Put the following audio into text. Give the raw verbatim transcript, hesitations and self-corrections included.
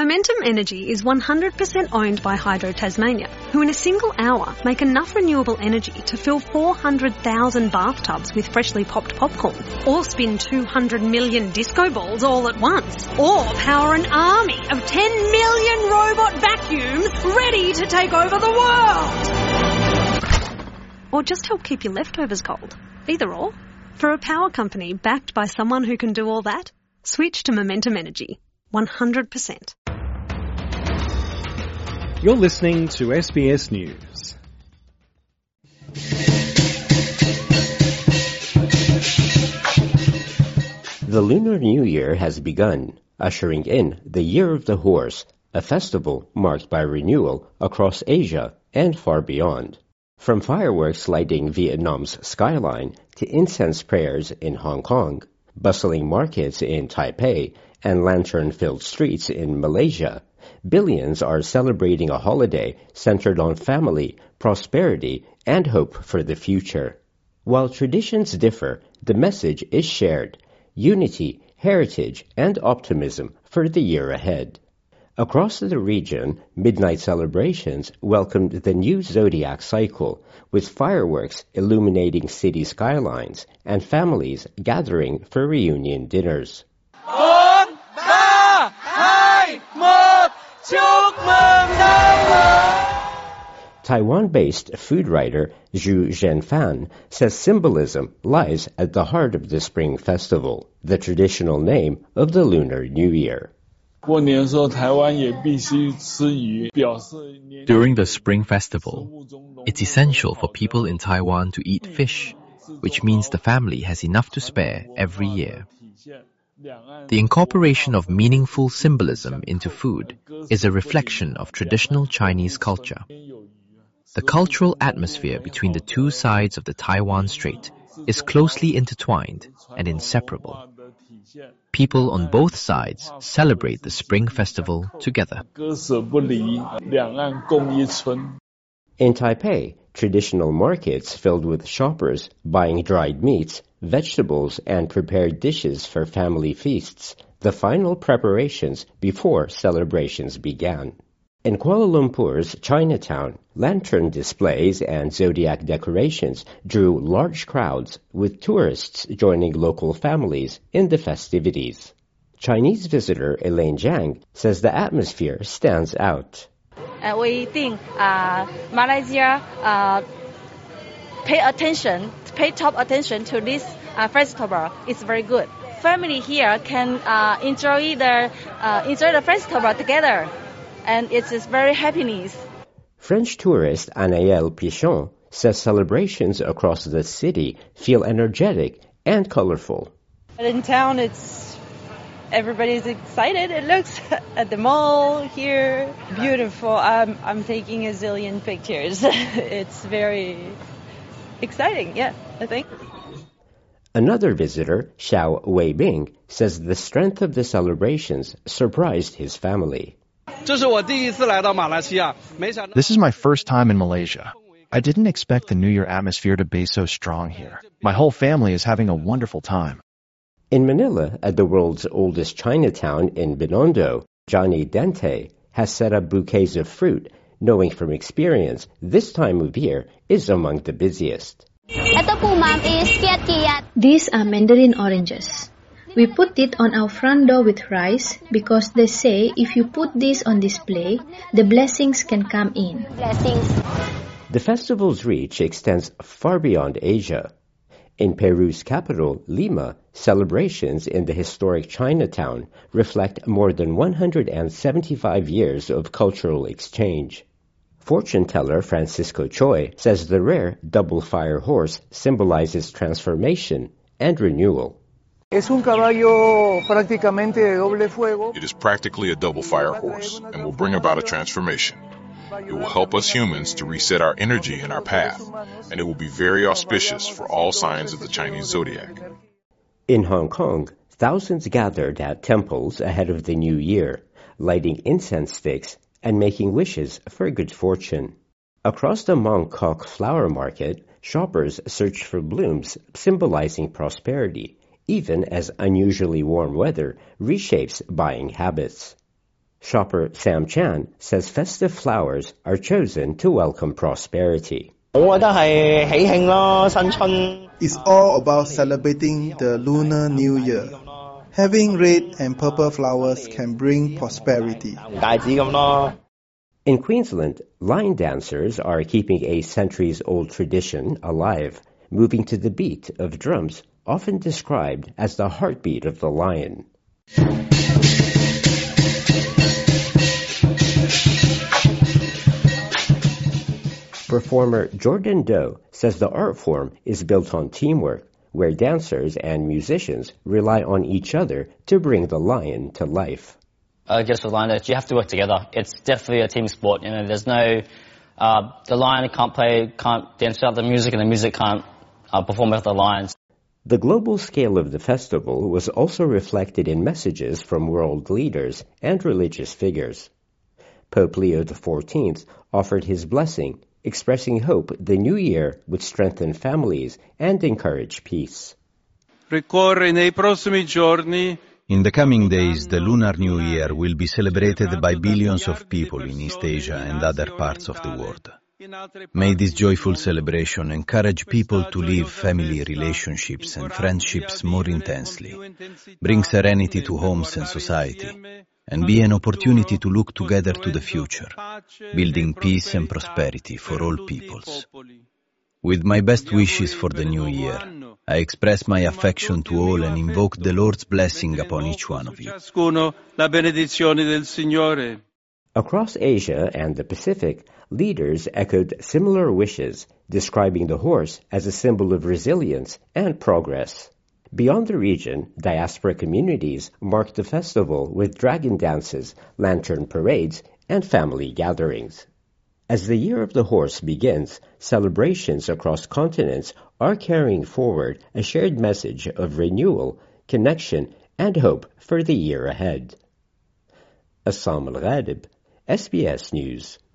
Momentum Energy is one hundred percent owned by Hydro Tasmania, who in a single hour make enough renewable energy to fill four hundred thousand bathtubs with freshly popped popcorn, or spin two hundred million disco balls all at once, or power an army of ten million robot vacuums ready to take over the world. Or just help keep your leftovers cold. Either or. For a power company backed by someone who can do all that, switch to Momentum Energy. one hundred percent. You're listening to S B S News. The Lunar New Year has begun, ushering in the Year of the Horse, a festival marked by renewal across Asia and far beyond. From fireworks lighting Vietnam's skyline to incense prayers in Hong Kong, bustling markets in Taipei, and lantern-filled streets in Malaysia, billions are celebrating a holiday centered on family, prosperity, and hope for the future. While traditions differ, the message is shared: unity, heritage, and optimism for the year ahead. Across the region, midnight celebrations welcomed the new zodiac cycle, with fireworks illuminating city skylines and families gathering for reunion dinners. Taiwan-based food writer Zhu Zhenfan says symbolism lies at the heart of the Spring Festival, the traditional name of the Lunar New Year. During the Spring Festival, it's essential for people in Taiwan to eat fish, which means the family has enough to spare every year. The incorporation of meaningful symbolism into food is a reflection of traditional Chinese culture. The cultural atmosphere between the two sides of the Taiwan Strait is closely intertwined and inseparable. People on both sides celebrate the Spring Festival together. In Taipei, traditional markets filled with shoppers buying dried meats, vegetables, and prepared dishes for family feasts, the final preparations before celebrations began. In Kuala Lumpur's Chinatown, lantern displays and zodiac decorations drew large crowds, with tourists joining local families in the festivities. Chinese visitor Elaine Zhang says the atmosphere stands out. Uh, we think uh, Malaysia uh, pay attention, pay top attention to this uh, festival. It's very good. Family here can uh, enjoy the uh, enjoy the festival together, and it's just very happiness. French tourist Anaëlle Pichon says celebrations across the city feel energetic and colorful. In town, it's everybody's excited. It looks at the mall here beautiful. I'm I'm taking a zillion pictures. It's very exciting. Yeah, I think. Another visitor, Xiao Weibing, says the strength of the celebrations surprised his family. This is my first time in Malaysia. I didn't expect the New Year atmosphere to be so strong here. My whole family is having a wonderful time. In Manila, at the world's oldest Chinatown in Binondo, Johnny Dente has set up bouquets of fruit, knowing from experience this time of year is among the busiest. These are mandarin oranges. We put it on our front door with rice because they say if you put this on display, the blessings can come in. Blessings. The festival's reach extends far beyond Asia. In Peru's capital, Lima, celebrations in the historic Chinatown reflect more than one hundred seventy-five years of cultural exchange. Fortune teller Francisco Choi says the rare double fire horse symbolizes transformation and renewal. It is practically a double fire horse and will bring about a transformation. It will help us humans to reset our energy and our path, and it will be very auspicious for all signs of the Chinese zodiac. In Hong Kong, thousands gathered at temples ahead of the new year, lighting incense sticks and making wishes for good fortune. Across the Mongkok flower market, shoppers searched for blooms symbolizing prosperity, even as unusually warm weather reshapes buying habits. Shopper Sam Chan says festive flowers are chosen to welcome prosperity. It's all about celebrating the Lunar New Year. Having red and purple flowers can bring prosperity. In Queensland, line dancers are keeping a centuries-old tradition alive, moving to the beat of drums, often described as the heartbeat of the lion. Performer Jordan Doe says the art form is built on teamwork, where dancers and musicians rely on each other to bring the lion to life. I guess with line dance, you have to work together. It's definitely a team sport. You know, there's no, uh, the lion can't play, can't dance without the music, and the music can't uh, perform without the lions. The global scale of the festival was also reflected in messages from world leaders and religious figures. Pope Leo the fourteenth offered his blessing, expressing hope the new year would strengthen families and encourage peace. Ricorre nei prossimi giorni. In the coming days, the Lunar New Year will be celebrated by billions of people in East Asia and other parts of the world. May this joyful celebration encourage people to live family relationships and friendships more intensely, bring serenity to homes and society, and be an opportunity to look together to the future, building peace and prosperity for all peoples. With my best wishes for the new year, I express my affection to all and invoke the Lord's blessing upon each one of you. Across Asia and the Pacific, leaders echoed similar wishes, describing the horse as a symbol of resilience and progress. Beyond the region, diaspora communities marked the festival with dragon dances, lantern parades, and family gatherings. As the Year of the Horse begins, celebrations across continents are carrying forward a shared message of renewal, connection, and hope for the year ahead. Assam Al-Ghadib, S B S News.